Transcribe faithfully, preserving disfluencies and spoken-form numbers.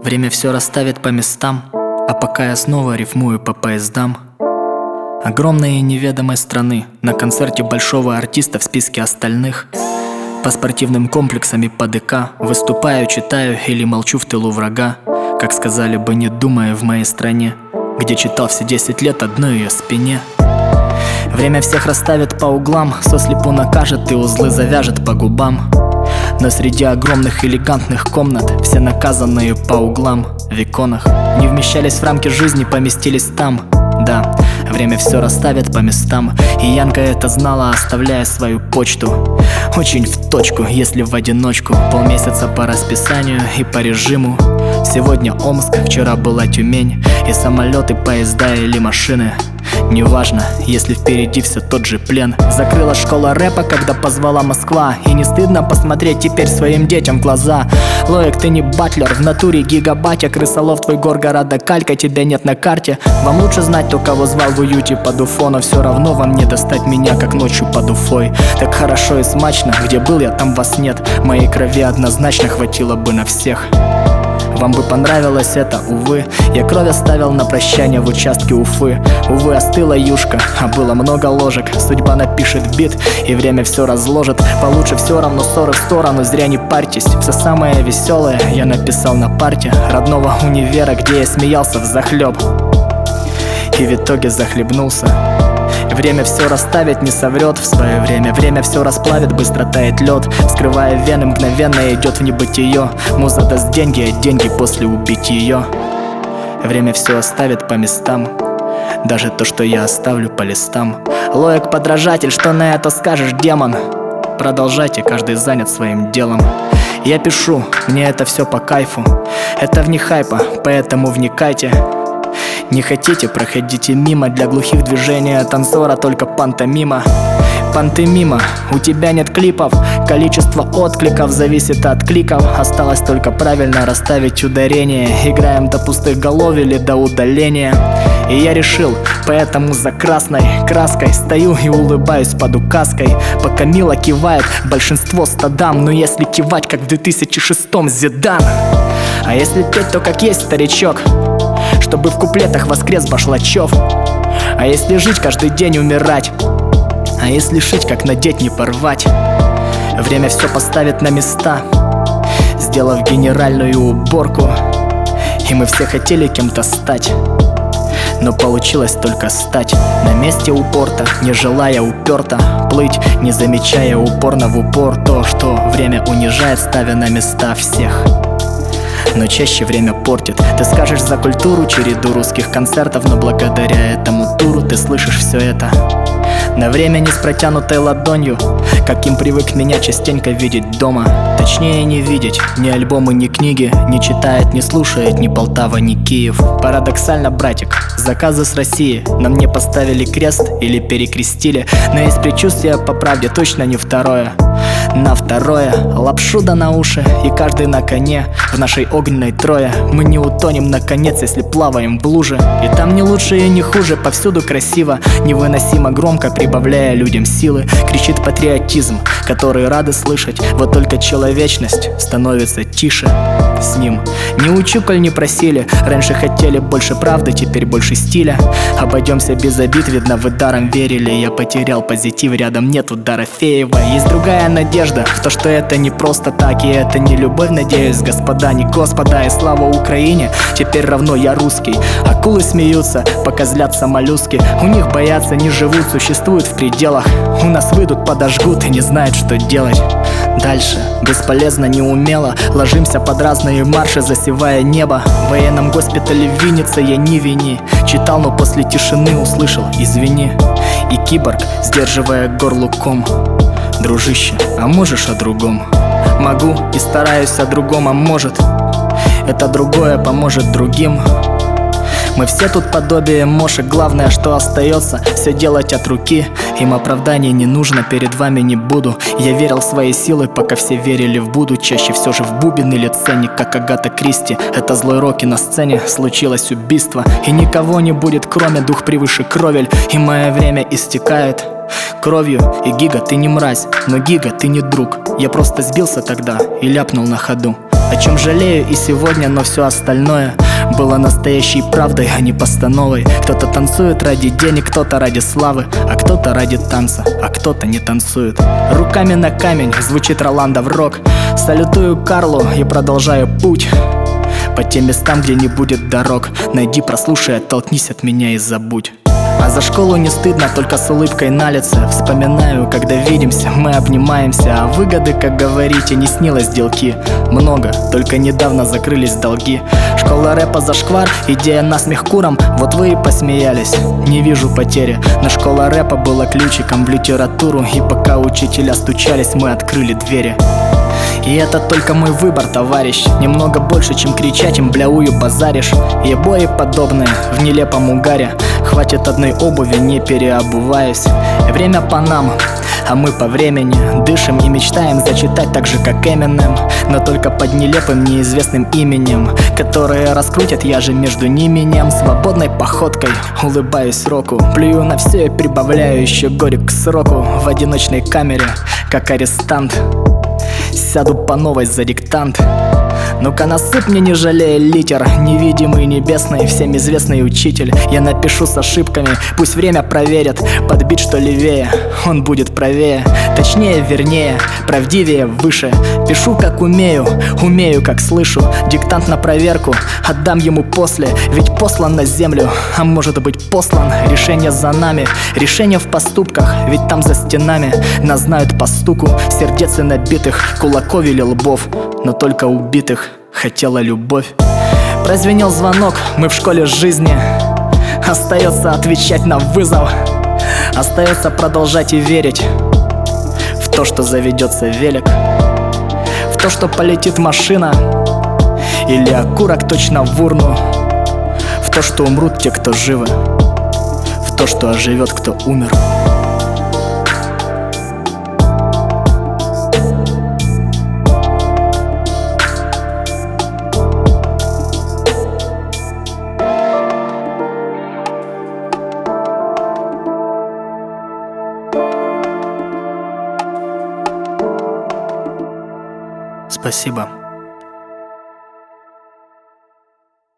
Время все расставит по местам, а пока я снова рифмую по поездам. Огромной и неведомой страны, на концерте большого артиста в списке остальных. По спортивным комплексам и по ДК выступаю, читаю или молчу в тылу врага. Как сказали бы, не думая, в моей стране, где читал все десять лет одной ее спине. Время всех расставит по углам, сослепу накажет и узлы завяжет по губам. Но среди огромных элегантных комнат все наказанные по углам в иконах не вмещались в рамки жизни, поместились там. Да, время все расставит по местам, и Янка это знала, оставляя свою почту. Очень в точку, если в одиночку. Полмесяца по расписанию и по режиму. Сегодня Омск, вчера была Тюмень. И самолеты, поезда или машины. Неважно, если впереди все тот же плен. Закрыла школа рэпа, когда позвала Москва. И не стыдно посмотреть теперь своим детям в глаза. Лоек, ты не батлер, в натуре гигабатя. Крысолов, твой горгорода калька, тебя нет на карте. Вам лучше знать, кто кого звал в уюте под Уфо. Но все равно вам не достать меня, как ночью под Уфой. Так хорошо и смачно, где был я, там вас нет. Моей крови однозначно хватило бы на всех. Вам бы понравилось это, увы. Я кровь оставил на прощание в участке Уфы. Увы, остыла юшка, а было много ложек. Судьба напишет бит, и время все разложит. Получше все равно ссоры в сторону, зря не парьтесь. Все самое веселое я написал на парте родного универа, где я смеялся взахлеб и в итоге захлебнулся. Время все расставит, не соврет в свое время. Время все расплавит, быстро тает лед. Вскрывая вены, мгновенно идет в небытие. Муза даст деньги, а деньги после убить ее. Время все оставит по местам, даже то, что я оставлю по листам. Лоек, подражатель, что на это скажешь, демон? Продолжайте, каждый занят своим делом. Я пишу, мне это все по кайфу. Это вне хайпа, поэтому вникайте. Не хотите, проходите мимо. Для глухих движения танцора только пантомима. Пантомима, у тебя нет клипов. Количество откликов зависит от кликов. Осталось только правильно расставить ударение. Играем до пустых голов или до удаления. И я решил, поэтому за красной краской стою и улыбаюсь под указкой. Пока Мила кивает, большинство стадам. Но если кивать, как в две тысячи шестом Зидан. А если петь, то как есть, старичок, чтобы в куплетах воскрес Башлачев. А если жить, каждый день умирать. А если шить, как надеть, не порвать. Время все поставит на места, сделав генеральную уборку. И мы все хотели кем-то стать, но получилось только стать на месте у порта, не желая уперто плыть, не замечая упорно в упор то, что время унижает, ставя на места всех. Но чаще время портит. Ты скажешь за культуру, череду русских концертов, но благодаря этому туру ты слышишь все это на время не с протянутой ладонью, каким привык меня частенько видеть дома. Точнее не видеть, ни альбомы, ни книги не читает, не слушает ни Полтава, ни Киев. Парадоксально, братик, заказы с России на мне поставили крест или перекрестили. Но есть предчувствие, по правде точно не второе. На второе лапшу да на уши, и каждый на коне в нашей огненной трое. Мы не утонем наконец, если плаваем в луже. И там не лучше и не хуже, повсюду красиво, невыносимо громко, прибавляя людям силы. Кричит патриотизм, который рады слышать. Вот только человечность становится тише с ним. Не учу, коль не просили. Раньше хотели больше правды, теперь больше стиля. Обойдемся без обид, видно вы даром верили. Я потерял позитив, рядом нету Дорофеева. Есть другая надежда в то, что это не просто так. И это не любовь, надеюсь, господа, не господа. И слава Украине, теперь равно я русский. Акулы смеются, пока злятся моллюски. У них боятся, не живут, существуют в пределах. У нас выйдут, подожгут и не знают, что делать дальше. Бесполезно, неумело ложимся под разные марши, засевая небо. В военном госпитале в Виннице я не вини. Читал, но после тишины услышал извини. И киборг, сдерживая горлуком: дружище, а можешь о другом? Могу и стараюсь о другом, а может это другое поможет другим. Мы все тут подобие мошек, главное, что остается, все делать от руки. Им оправданий не нужно, перед вами не буду. Я верил в свои силы, пока все верили в буду. Чаще все же в бубен или ценник, как Агата Кристи. Это злой рок, и на сцене случилось убийство. И никого не будет, кроме дух превыше кровель. И мое время истекает кровью. И Гига, ты не мразь, но Гига, ты не друг. Я просто сбился тогда и ляпнул на ходу: О чем жалею и сегодня, но все остальное было настоящей правдой, а не постановой. Кто-то танцует ради денег, кто-то ради славы, а кто-то ради танца, а кто-то не танцует. Руками на камень звучит Роландов рок. Салютую Карлу и продолжаю путь по тем местам, где не будет дорог. Найди, прослушай, оттолкнись от меня и забудь. А за школу не стыдно, только с улыбкой на лице. Вспоминаю, когда видимся, мы обнимаемся. А выгоды, как говорите, не снилось делки. Много, только недавно закрылись долги. Школа рэпа зашквар, идея насмех куром. Вот вы и посмеялись, не вижу потери. Но школа рэпа была ключиком в литературу. И пока учителя стучались, мы открыли двери. И это только мой выбор, товарищ. Немного больше, чем кричать им бляую базаришь. И бои подобные в нелепом угаре. Хватит одной обуви, не переобуваясь. Время по нам, а мы по времени дышим и мечтаем зачитать так же, как Эминем, но только под нелепым неизвестным именем, которые раскрутят, я же между ними нем. Свободной походкой улыбаюсь року, плюю на все и прибавляю еще горек к сроку. В одиночной камере, как арестант, сяду по новой за диктант. Ну-ка насыпь мне, не жалея литер, невидимый, небесный, всем известный учитель. Я напишу с ошибками, пусть время проверит. Подбит что левее, он будет правее. Точнее, вернее, правдивее, выше. Пишу как умею, умею как слышу. Диктант на проверку, отдам ему после. Ведь послан на землю, а может быть послан. Решение за нами, решение в поступках. Ведь там за стенами нас знают по стуку сердец и набитых кулаков или лбов. Но только убитых хотела любовь. Прозвенел звонок, мы в школе жизни. Остается отвечать на вызов. Остается продолжать и верить в то, что заведется велик, в то, что полетит машина или окурок точно в урну, в то, что умрут те, кто живы, в то, что оживет, кто умер. Спасибо.